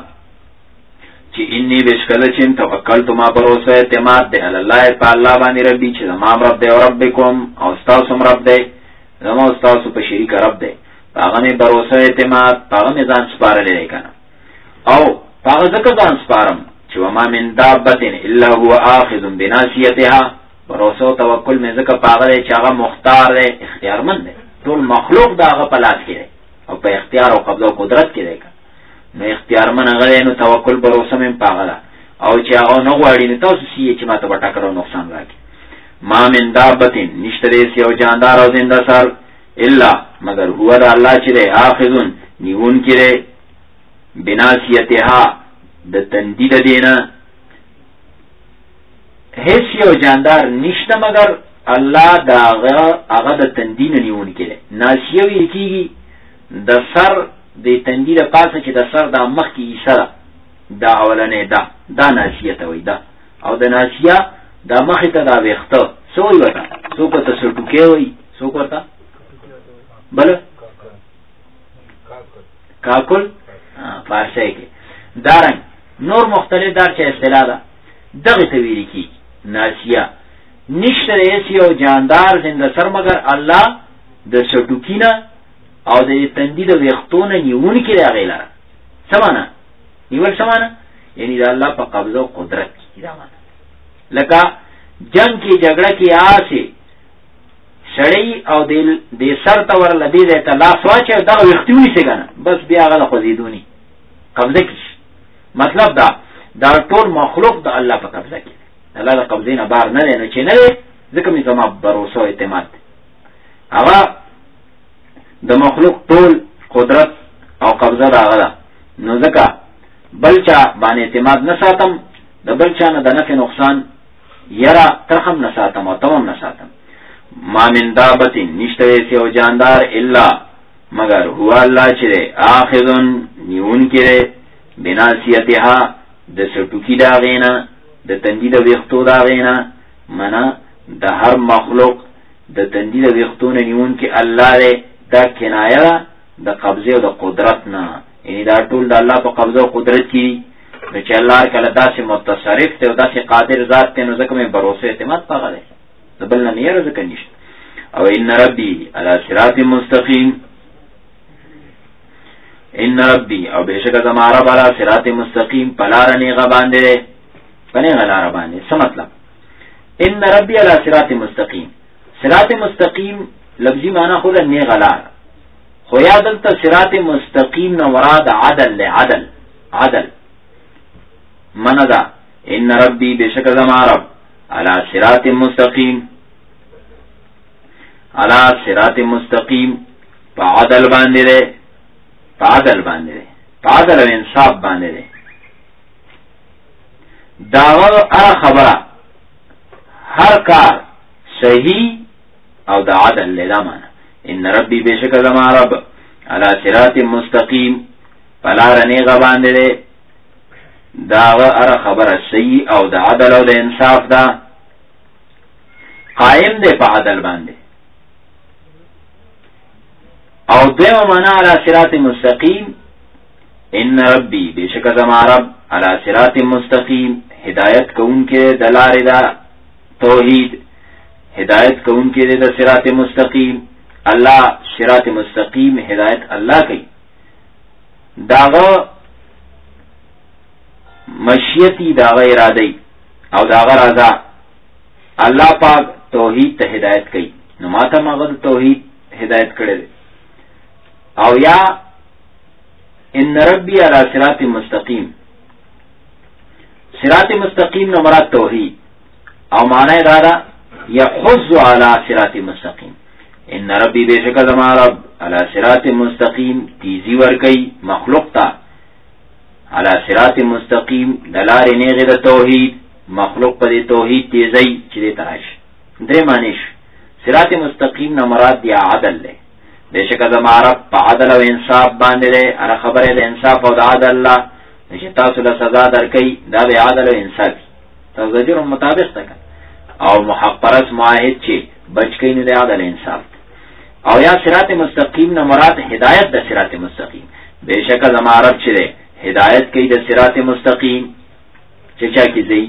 چې انی بشکه د چیم توکلت ما بروسه اعتماد دی الله په الله باندې ربي چې ما رب دی او ربکم او تاسو رب دی زما تاسو په شریک رب دی هغه مې بروسه اعتماد هغه مې ځان سپارلې کنه او هغه ځکه ځان سپارم چې وما من دابه الا هو اخذ بناصيتها بروسه او توکل مې ځکه پاغه چې هغه مختار دی اختیارمند دی ټول مخلوق دا هغه په لاس کې دی او په اختیار او قبضه او قدرت کې دی نو اختیارمن هغه نو توکل بروسه مې پاغه او چې هغه نه غواړي نو تاسو سي چې ماته وټا کړو نقصان راکړي ما من دابه نشتره سی او جاندار او زنده سر الا مگر هو دا الله چې دی اخذون نیون کړي بناصيتها د تندید دینا هیڅ یو جاندار نشته مگر الله دا هغه د تندین نیون کړي ناسیه وی کیږي د سر د تندید پاسه چې د سر د مخ کې ایسره دا اولنې دا دا ناسیه ته وای دا او د ناسیه دا مخ ته دا وخته سوې وتا سو کو ته سټوکې وای سو کوتا بل کاکل فارسی کې دارنګ نور مختلف دار چې اصطلاح ده دغه ته ویل کی ناسیه نشته ایسی او جاندار زنده سر مگر الله د سټوکینا او د تندید وختونه نیون کې راغی لاره سمانه نیول سمانه یعنی د الله په قبضه او قدرت کې دا معنی لکه جنگ کې جګړه کې آسه شړی او د د سر تور لدی د لاس واچو دا وختوي څنګه بس بیا هغه خوځیدونی قبضه کې مطلب دا دا ټول مخلوق د الله په قبضه کې الله د قبضې نه بار نه نه چې نه ځکه مې زما باور اعتماد هغه د مخلوق ټول قدرت او قبضه راغله نو ځکه بلچا باندې اعتماد نه ساتم د بلچا نه د نفع نقصان یرا ترخم نه ساتم او تمام نه ساتم ما من دابت نشته سی او جاندار الا مگر هو الله چې اخذن نیون کړي بناصیتها د سټوکی دا غینا د تندید وختو دا غینا منا د هر مخلوق د تندید وختو نه نیون کې الله دې دا کنایه د قبضه او د قدرت نه یعنی دا ټول د الله په قبضه او قدرت کې نو چې الله کله داسې متصرف ته او داسې قادر ذات ته نو ځکه مې باور اعتماد پاغله بل نه یې رزق نشته او ان ربي على صراط مستقيم ان ربي او بشک زما رب على صراط مستقيم پلارنی غ باندې پنه غلار باندې څه مطلب ان ربي على صراط مستقيم صراط مستقيم لفظي معنی خو نه غلار خو یادل ته صراط مستقيم نو مراد عدل له عدل عدل مندا ان ربي بشک زما رب على صراط مستقيم على صراط مستقيم فعدل باندې ده فعدل باندې ده فعدل او انصاف باندې ده داوا ا خبره هر کار صحیح او د عدل له معنا ان ربي بشک زما رب على صراط مستقيم فلارنی غ باندې ده داوا ا خبره صحیح او د عدل او د انصاف ده قائم ده په عدل باندې او دیمه معنا علی صراط مستقیم ان ربی بیشک زما رب علی صراط مستقیم ہدایت کون کے دلار دا توحید ہدایت کون کے دا صراط مستقیم اللہ صراط مستقیم ہدایت اللہ کی داغا مشیتی داغا ارادی او داغا رضا اللہ پاک توحید تا ہدایت کی نماتا مغد توحید ہدایت کرے دے او یا ان ربی علی صراط مستقیم صراط مستقیم نمرات توحید او معنی دادا یحض علی صراط مستقیم ان ربی بے شک زما رب علی صراط مستقیم تیزی ورکی مخلوق تا علی صراط مستقیم دلار نیغ دا توحید مخلوق پا دی توحید تیزی چی تراش درے مانیش صراط مستقیم نمرات دی عدل لے بے شک زما رب پا عدل و انصاف باندے دے ارا خبر دے انصاف و دا عدل اللہ نشتاسو لسزا در کئی دا بے عدل و انصافی تا زجر مطابق تکا او محقرس معاہد چی بچ کئی نو دے عدل انصاف او یا صراط مستقیم نمرات ہدایت دا صراط مستقیم بے شک زما رب چی دے ہدایت کئی دا صراط مستقیم چچا کی زی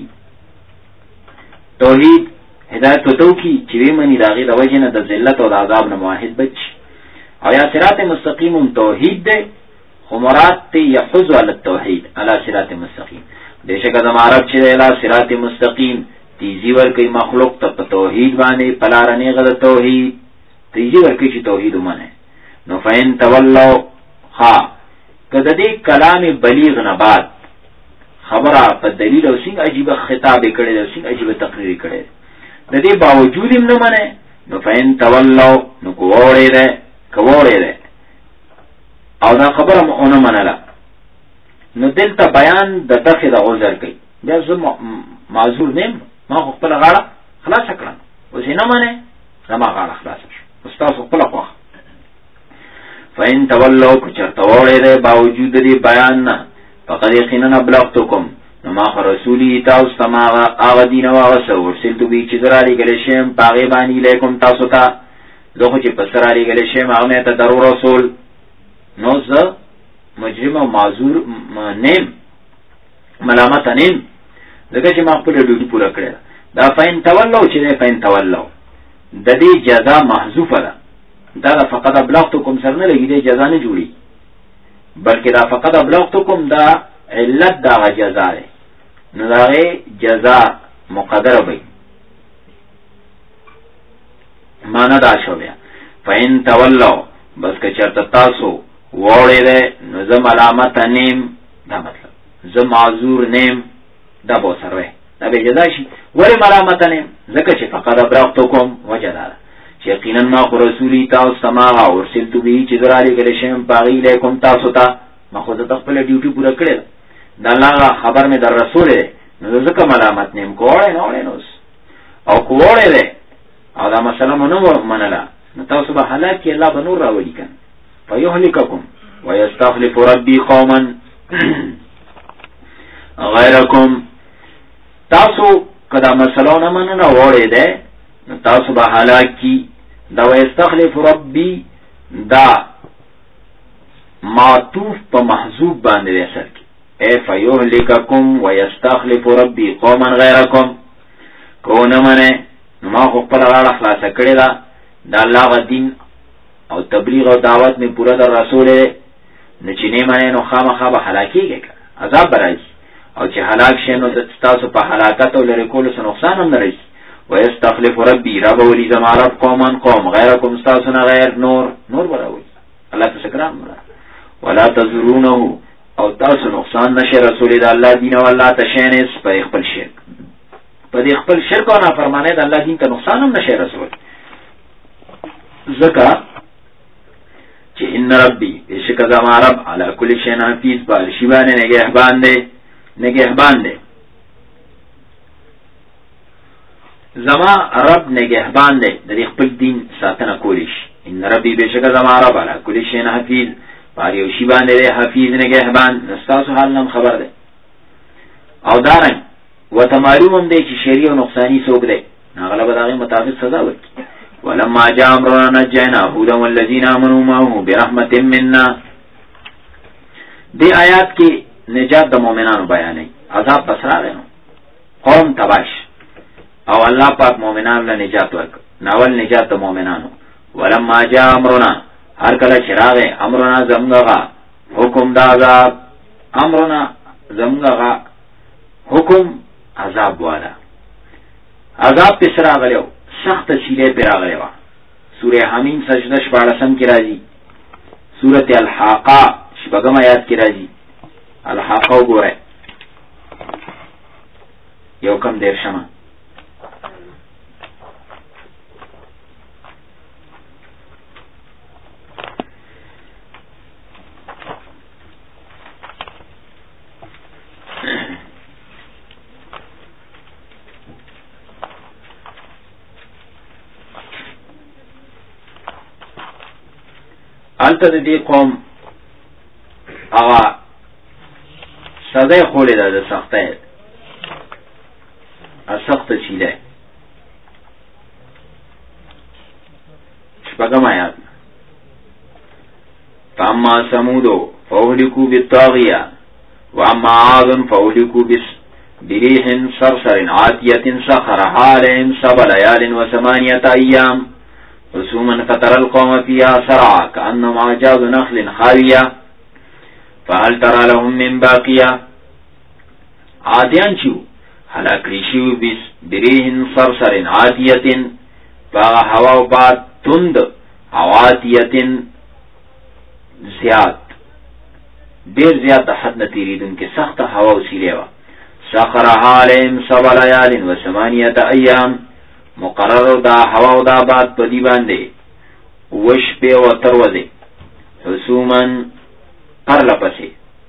توحید ہدایت تو تو کی چوی منی داغی دا وجن دا ذلت و دا عذاب نمواحد بچ او یا صراط مستقیم توحید دے خمرات تی یحض علی التوحید علی صراط مستقیم بے شک زما رب چی دے علی صراط مستقیم تیزی ورکی مخلوق تا توحید بانے پلارنی غد توحید تیزی ورکی چی توحید من ہے نو فین تولو خواہ کدا دے کلام بلیغ نباد خبرہ پا دلیل او سنگ عجیب خطاب کردے او سنگ عجیب تقریر کردے دا دے باوجود ام نو من ہے نو فین تولو نو کووڑے دے کووڑے دے او دا خبرم اونو منلا نو دل تا بیان دا دخی دا غزر کئی بیا زو معذور نیم ما خو خپل غاړه خلاص کړم اوس نه مانه زما غاړه خلاص شو استاد خپل خو فین تولوا کچرته وړې ده باوجود دې بیان نه فقد یقینا ابلغتکم نما رسولی تاسو تماغه هغه دین او هغه څو ورسلته به چې درالي ګل شم پاغه باندې لیکم تاسو ته زه چې پسرالي ګل شم هغه ته درو رسول نو زه مجرم او معذور نیم ملامت نیم دغه چې ما خپل ډیوټي پوره کړې دا فین تولو چې نه فین تولو د دې جزاء محذوفه ده دا فقط ابلغتکم سر نه لګي دې جزاء نه جوړي بلکې دا فقط ابلغتکم دا علت دا جزاء ده نو دا جزاء مقدر وي معنا دا شو بیا فین تولو بس که چرته تاسو وړې ده نو زم علامت نیم دا مطلب زم معذور نیم دا بو سروه دا به جدا شي ولی ملامت نیم ځکه چې فقط ابرقتکم وجدار چې یقینا ما خو رسولی تاسو سما او ورسلتو به چې درالي ګل شم پاغي لیکم تاسو ته ما خو د خپل ډیوټي پوره کړل دا الله خبر مې در رسول نو ځکه ملامت نیم کوړې نه وړې نو او کوړې ده او دا مسله مونږ منله نو تاسو به حالات کې الله بنور راولي کن فیهلککم ويستخلف ربي قوما غیرکم تاسو کدا مسلو نه مننه وړې ده نو تاسو به هلاک کی دا ويستخلف ربي دا معطوف په محذوف باندې اثر کی اے فیهلککم ويستخلف ربي قوما غیرکم کو نه منه نو ما خو خپل غاړه خلاص کړی دا د الله دین او تبلیغ او دعوت می پورا در رسول نه چې نه منه نو خامخا به هلاکیږي عذاب برایي او چې هلاک شي نو د تاسو په هلاکت او لری کولو سره نقصان هم نري ويستخلف ربي رب ولي زما رب قوما قوم غيركم تاسو نه غیر نور نور وراوي الله تشکرام ولا تزرونه او تاسو نقصان نشه رسول د الله دین او الله تشینس په خپل شرک په خپل شرک او نافرمانی د الله دین ته نقصان هم نشه رسول زکا چې ان ربي بشک زما رب علی کل شیء حفیظ بال شیبانه نگهبان دی نگهبان دی زما رب نگهبان دی د خپل دین ساتنه کولیش ان ربي بشک زما رب علی کل شیء حفیظ بال یو شیبانه دی حفیظ نگهبان نستاسو حال نم خبر دی او دارن وته معلوم دی چې شری او نقصانی سوق دی غلبه دغه مطابق سزا ورکړي ولما جاء امرنا نجينا هودا والذين امنوا معه برحمه منا دی آیات کې نجات د مؤمنانو بیانې عذاب بسرا دی نو قوم تباش او الله پاک مؤمنانو له نجات ورک ناول نجات د مؤمنانو ولما جاء امرنا هر کله چراغ امرنا زمغه حکم د عذاب امرنا زمغه حکم عذاب والا عذاب په سره غلو سخت سیله پر راغلی و سوره حمیم سجده شپاړسم کې راځي سوره الحاقه شپږم آیات کې راځي الحاقه وګوره یو کم دیر شمه الته دې قوم هغه سزا خولې ده د سختۍ سخت چیله شپږم آیات فاما ثمودو فاهلكوا بالطاغيه واما عاد فاهلكوا بريح صرصر عاتيه سخرها عليهم سبع ليال وثمانيه ايام رسوما فترى القوم فيها سرعا كأنهم أعجاز نخل خاوية فهل ترى لهم من باقية عاديان شو هلاكري شو بريح صرصر عاتية فاغ هوا بعد تند عواتية زیاد دیر زیاد حد نتیریدن که سخت هوا وسیله وا سخرها عليهم سبع ليال وثمانية أيام مقرر دا هوا او دا باد پدی باندې وش په او تروزه حسومن قرل پسې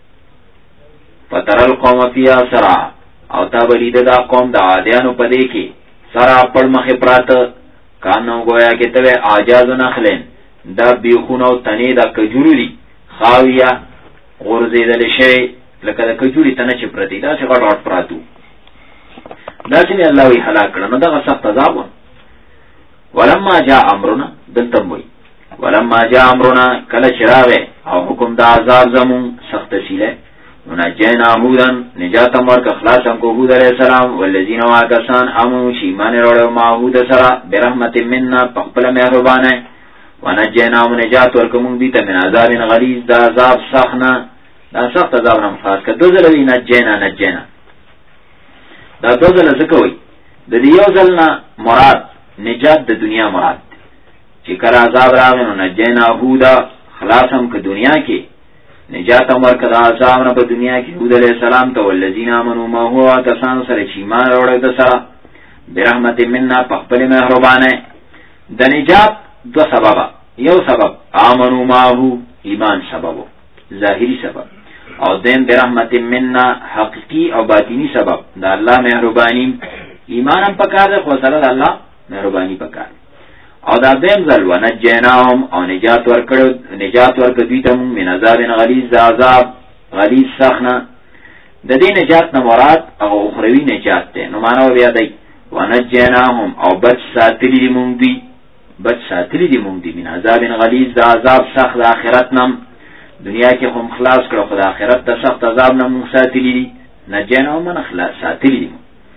فترل قوم فيها سرع او تا بلید دا قوم دا عادیانو پدې کې سرع پړ مخه پرات کانو گویا کې ته اجاز نخلن دا بیخونه او تنه دا کجوري خاویه غرزیدل شي لکه دا کجوري تنه چې پرتی دا څنګه ډاټ پراتو دا چې الله وی هلاک کړه نو دا سخت عذاب ولما جاء امرنا دلتموي ولما جاء امرنا کله چراغ او حکم دا عذاب زمون سخت سیله ونجینا هودن نجات مرک خلاصم کو هود علیہ السلام والذین واکسان امنوا ایمان وروړو ما هود سره برحمت مننا پخپل مهربانه ونجینا نجات ورکوم دي ته من عذاب غلیظ دا عذاب سخنه دا سخت عذاب نه خاص کده زلوی نجینا نجینا دا دو ځله څه کوي د دې یو ځل نه مراد نجات د دنیا مراد چې کله عذاب راغی نو نجینا هودا خلاصم که دنیا کې نجات امر کړه عذاب نه په دنیا کې هود علیہ السلام ته ولذین امنوا ما هو کسان سره چې ایمان وروړي د سره برحمت مننا په خپل مهربانه د نجات دو سبب یو سبب امنوا ما هو ایمان سبب ظاهری سبب او دین برحمت مننا حقیقی او باطینی سبب دا الله مهربانی ایمان هم پکار ده خو سره الله مهربانی پکار او دا دیم ځل ونجیناهم او نجات ورکړو نجات ورکړو دوی ته من عذاب غلیظ دا عذاب غلیظ سخنه د دې نجات نه مراد او اخروی نجات ده نو معنا بیا دی ونجیناهم او بچ ساتلی دی مونږ دی بچ ساتلی دی مونږ دی من عذاب غلیظ دا عذاب سخت د آخرت نم دنیا کې هم خلاص کړو خدای آخرت ته سخت عذاب نه مونږ ساتلی دي نجیناهم من خلاص ساتلی دي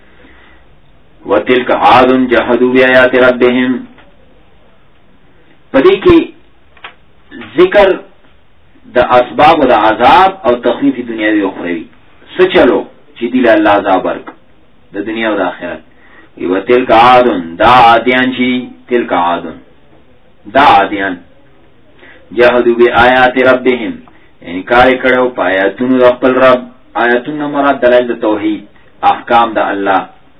وتلک عاد جحدوا بآیات ربهم پدې کې ذکر د اسباب د عذاب او تخفیف دنیاوی او اخروی څه چلو چې دی له الله عذاب ورک د دنیا او د آخرت یو تلک عاد دا عادیان شي تلک عاد دا عادیان جهدوا بآیات ربهم انکار کړو پایاتونو د خپل رب آیاتونو مراد دلایل د توحید احکام د الله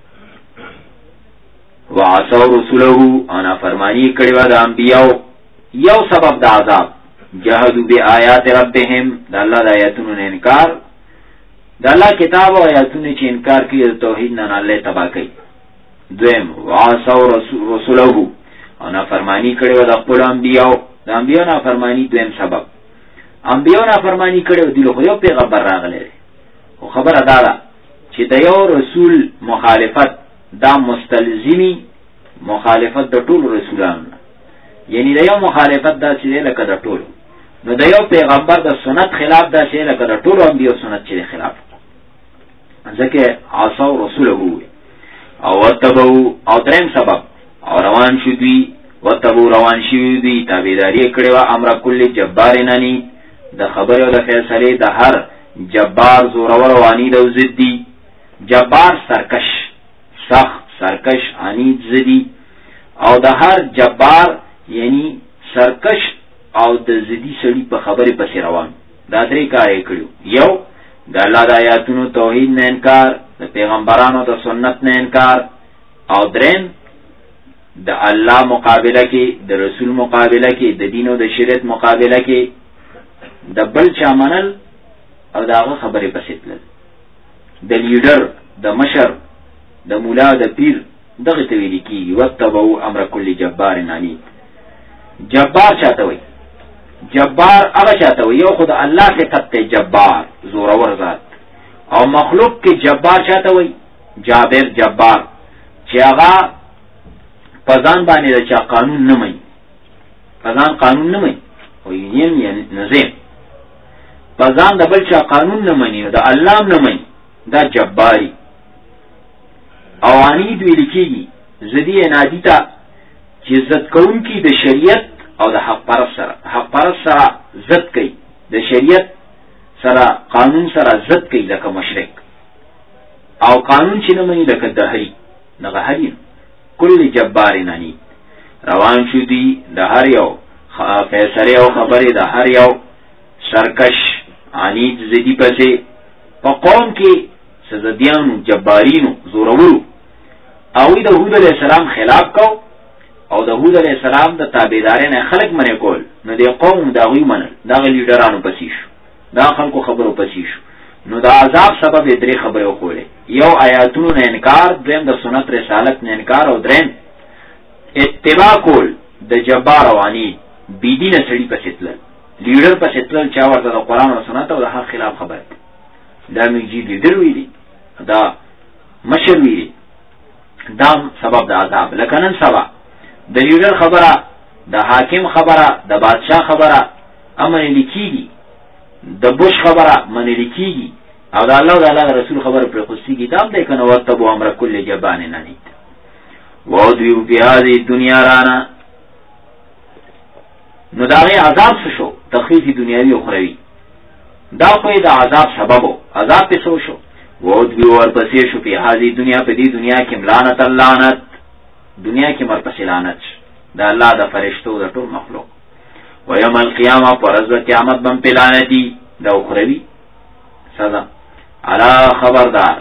وعصوا رسله انا فرمانی کړو د انبیاء یو سبب د عذاب جهدوا بآیات ربهم د الله د آیاتونو انکار د الله کتاب او آیاتونو چې انکار کوي د توحید نه الله تبا کوي دویم وعصوا رسله انا فرمانی کړو د خپل انبیاء د انبیاء نافرمانی دویم سبب انبیاء نافرمانی کړو دي خو یو پیغمبر راغلی خو خبره دا ده چې د یو رسول مخالفت دا مستلزمی مخالفت د ټول رسولانو یعنی د یو مخالفت دا چې لکه د ټول نو د یو پیغمبر د سنت خلاف دا شی لکه د ټولو انبیو سنت چې خلاف ځکه عصوا رسوله او وتبو او دریم سبب او روان شو دوی وتبو روان شو دوی تابعداري کړي وا امر کل جبار ننی د خبر او د فیصله د هر جبار زورور وانی د زدی جبار سرکش سخت سرکش عنید زدی او د هر جبار یعنی سرکش او د زدی سړي په خبره پسې روان دا درې کار کړو یو د الله د آیاتونو توحید نه انکار د پیغمبرانو د سنت نه انکار او درین د الله مقابله کې د رسول مقابله کې د دین او د شریعت مقابله کې د بل چا منل او داغه خبره پسې تلل د لیډر د مشر د مولا د پیر دغه ته ویل کیږي وتبو امر کل جبار عنید جبار چاته وي جبار هغه چاته وي یو خدای الله صفت ته جبار زورور ذات او مخلوق کې جبار چاته وي جابر جبار چې هغه پزان باندې د چا قانون نه مې پزان قانون نه مې او یم یې نظم پزان د بل چا قانون نه مې د الله نه مې دا جباری او عنید ویل کیږي زدی نادیتا چې عزت کون کی د شریعت او د حق پرست سره حق پرست سره عزت کوي د شریعت سره قانون سره عزت کوي لکه مشرک او قانون چې نه مني لکه دهری دغه هری کل جبار ننی روان شو دی د هر یو فیصله او خبره د هر یو سرکش عنید زدی پسې په قوم کې سزدیانو جبارینو زورورو او د هود علیہ السلام خلاف کو او د هود علیہ السلام د تابعدارین خلق منې کول نو د قوم دا غوی منل دا لیډرانو پسې شو دا خلکو خبرو پسې شو نو دا عذاب سبب درې خبرو کوله یو آیاتونو نه انکار دریم د سنت رسالت نه انکار او دریم اتباع کول د جبار او عنی بيدینه سړي پسې تل لیډر پسې تل چا ورته د قران او سنت او د حق خلاف خبره دا میږي لیډر ویلي دا مشر ویلي دا سبب د عذاب لکه نن سبا د لیډر خبره د حاکم خبره د بادشاہ خبره امر لیکيږي د بوش خبره من لیکيږي او د الله او د الله رسول خبره پر خصيږي دا د کنه وتبو امر کل جبان ننید و دیو فی هذه دنیا رانا نو داغه عذاب څه شو تخفیف دنیوي او اخروی دا خو د عذاب سببو عذاب په شو شو و دیو ور پسې شو په هذه دنیا په دې دنیا کې لعنت اللعنت دنیا کې مرپسې لعنت دا الله د فرشتو د ټول مخلوق و یوم القیامه پرز قیامت بم پلانتی دا اخروی سزا علا خبردار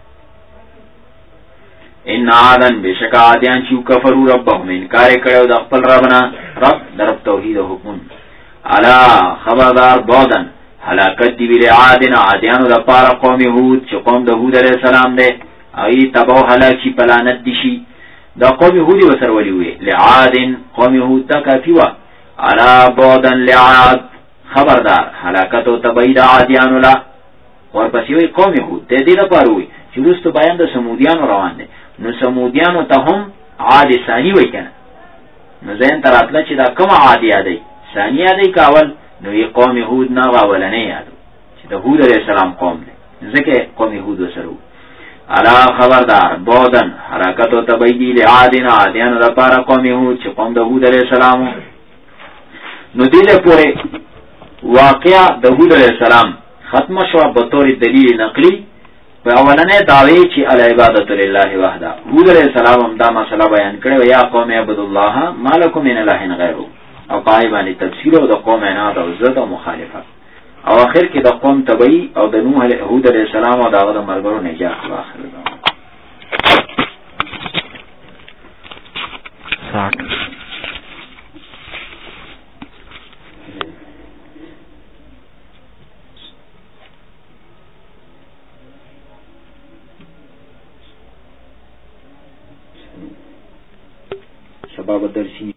ان عادن بشک عادیان چې کفرو ربهم انکار کړو د خپل ربنا رب درب توحید او حکم علا خبردار بودن هلاکت دی ویل عادن عادیانو د پاره قوم هود چې قوم د هود علیہ السلام دی ای تبو هلاکی پلانت دي شي دا قوم هود وسر ولي وی لعادن قوم هود تکفوا علا بودن لعاد خبردار هلاکت او تبعید عادیانو لا ورپسې وی قوم هود د دې لپاره وی چې وروسته بیان د سمودیانو روان دي نو سمودیانو ته هم عاد ثانی وی کنه نو زین تراتله چې دا کوم عادی یادی ثانی یادی کاول نو یې قوم هود نه واولنې یادو چې د هود علیہ السلام قوم دی ځکه قوم هود وسرو الا خبردار بودن حرکت او تبعیدی لعادن عادیانو د پاره قوم هود چې قوم د هود علیہ السلام نو دې له پوره واقعا د هود علیہ السلام ختم شو په تور دلیل نقلی په اولنې داوی چې العبادت لله وحده هود علیہ السلام هم دا مسله بیان کړو یا قوم عبد الله مالکم من اله غیره او پای باندې تفسیر او د قوم عناد او زد او مخالفت او اخر کې د قوم تبعی او د نوح علیہ هود علیہ السلام او داغه د مرګرو نجات واخر ساک سبب درسی